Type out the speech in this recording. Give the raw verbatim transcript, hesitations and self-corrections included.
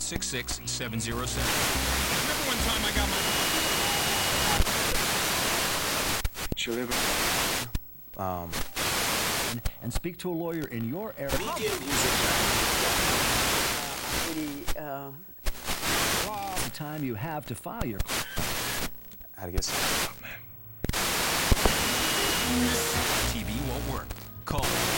six six, seven zero seven. Remember one time I got my... She'll live. Um... And, and speak to a lawyer in your area. What he did was The, uh, The time you have to file your... how to get started. T V won't work. Call